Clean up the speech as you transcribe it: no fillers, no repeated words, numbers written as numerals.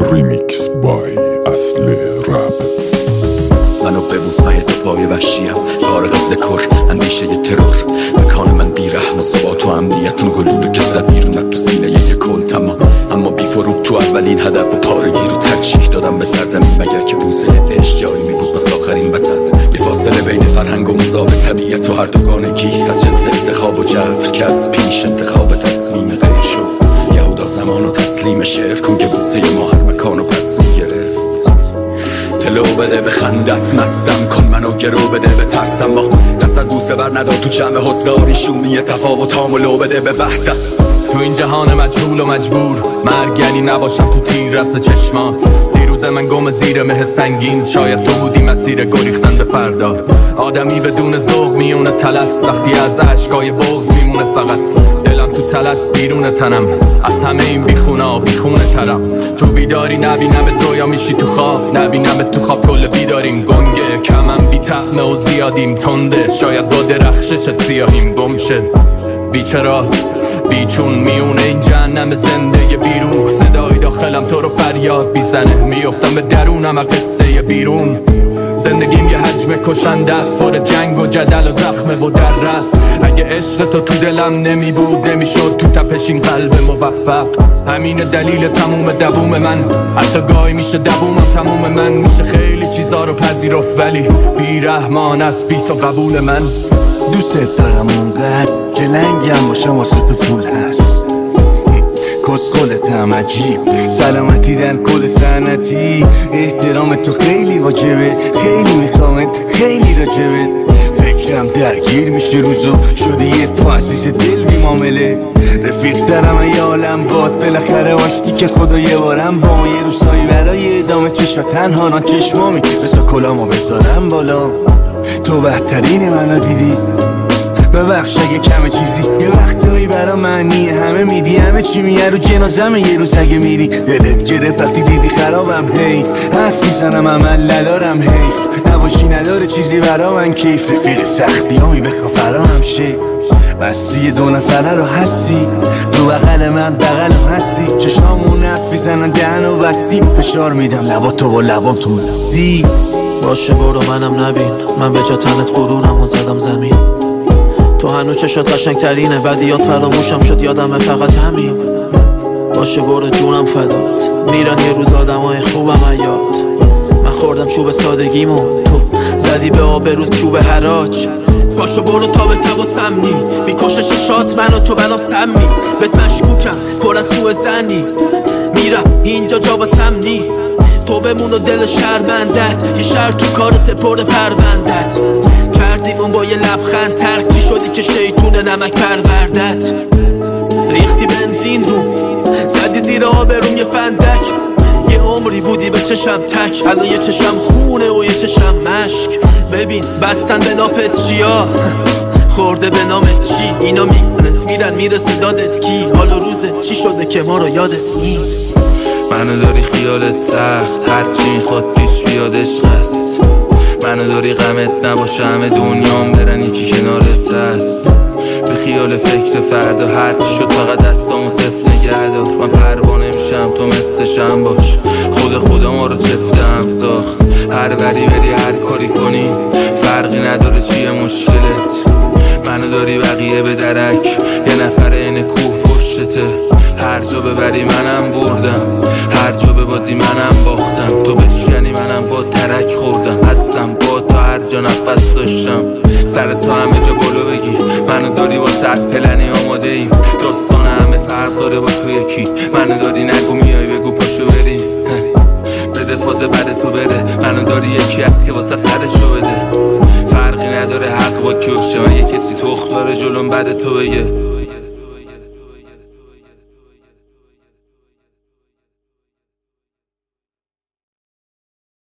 ریمیکس بای اصل رپ. منو ببوس من یه دو پای وحشیم، فارغ از دکور اندیشه ی ترور. مکان من بیرحم و ثبات و امنیتون گلوله که زد بیرون تو سینه یه کل تمام. اما بی فروغ تو اولین هدف و پارگی رو ترجیح دادم به سرزمین، مگر که بوسه عشق جایی می بود بس آخرین وطن. یه فاصله بین فرهنگ و مذاب طبیعت و هر دوگانگی، از جنس انتخاب و جبر که از پیش انتخاب تصمیم غیر شد. یهودا زمان و تسلیم شعر کن که بوسه ما هر مکان و پس میگرفت. تلو بده به خندت مستم کن، منو گرو بده به ترسم، با دست از بوسه بر ندار تو جمع حضاری شومی تفاوتام و لو بده به وحدت. تو این جهان مجهول و مجبور، مرگ یعنی نباشم تو تیر رس چشمات. دیروز من گم زیر مه سنگین، شاید تو بودی مسیر گریختن به فردا. آدمی بدون ذوق میونه تلس، وقتی از عشقای بغض میمونه فقط. دلم تو تلس بیرون تنم، از همه این بیخونا بیخونه ترم. تو بیداری نبینم تو یا میشی تو خواب، نبینم تو خواب کل بیداریم گنگه. کمم بی طعمه و زیادیم تنده، شاید با درخششت سیاهیم گمشه. بیچرا بیچون میونه این جهنم زنده بیروح، صدای داخلم تو رو فریاد بیزنه. میفتم به درونم قصه بیرون، زندگیم یه حجم کشنده است، پر جنگ و جدل و زخمه و دررس. اگه عشق تو دلم نمی بود نمیشد تو تپش این قلب موفق. همین دلیل تموم دووم من، حتی گاهی میشه دوومم تموم من. میشه خیلی چیزا رو پذیرفت ولی بیرحمان است بی تو قبول من. دوست دارم اونقدر که لنگم باشم واسه تو پول هست. کسخلتم عجیب، سلامتی در کل سنتی. احترام تو خیلی واجبه، خیلی میخوامت، خیلی راجبه. فکرم درگیر میشه روزو، شده یه پاسیس دل بی معامله. رفیق دارم ای عالم باد، بالاخره واشتی که خدا یه بارم با یه روزایی برای ادامه چشا تنها ران چشمامی. بسا کلامو بذارم بالا، تو بهترین منو دیدی. ببخش اگه کم چیزی، یه وقتایی برا معنی همه میدی، همه چی میه رو جنازمه. یه روز اگه میری دلت گرفت وقتی دیدی خرابم، هی حرف میزنم عمل ندارم، حیف نباشی نداره چیزی برا من کیف. رفیق سختی همی بخوا فرامم شه، بستی دو نفره رو هستی، دو بغل من بغلم هستی. چشمامون حرف میزنن دهنو بستیم، فشار میدم لبا تو با لبام تو مستی. باشه برو منم نبین، من به جا تنت غرورم و زدم زمین. تو هنوز چشات قشنگ ترینه، بدیات فراموشم شد یادمه فقط همین. باشه برو جونم فدات، میرن یه روز آدمای خوبم یاد. من خوردم چوب سادگیمو، تو زدی به آبرود چوب حراج. باشه برو تا به تب و سمنی، میکشه چشات من و تو برام سمی. بهت مشکوکم پر از سوء زنی، میرم اینجا جا با سمنی. تو بمون و دل شرمندت، یه شر تو کارت پر پروندت. کردیم اون با یه لبخند، ترکی شدی که شیطون نمک پروردت. ریختی بنزین رو، زدی زیر آبروم یه فندک. یه عمری بودی به چشم تک، الان یه چشم خونه و یه چشم مشک. ببین بستن به نافت چیا، خورده به نامت چی. اینا میکنت میرن میرسه دادت کی. حال و روزه چی شده که ما رو یادت نیست. منو داری خیالت تخت، هرچی میخواد پیش بیاد عشق است. منو داری غمت نباشه همه دنیام برن یکی کنارت هست. به خیال فکر فردا هرچی شد فقط دستامو صفت نگه دار. من پروانه میشم تو مثلشم باش، خدا ما رو چفته هم ساخت. هر بری بری هر کاری کنی فرقی نداره چیه مشکلت. منو داری بقیه به درک، یه نفر این کوه پشتته. هر جا ببری منم بردم، هر جا ببازی منم باختم. تو بشکنی منم با ترک خوردم، هستم با تو هر جا نفس داشتم. سر تو همه جا بالو بگی، منو داری با سر پلنی آماده ایم. داستان همه فرق داره با تو یکی، منو داری نگو میای بگو پاشو بریم. بده فاز بعد تو بره، منو داری یکی هست که واسه سرشو بده. فرقی نداره حق با کیوشه، من یه کسی تخت داره جلوم بعد تو بگه.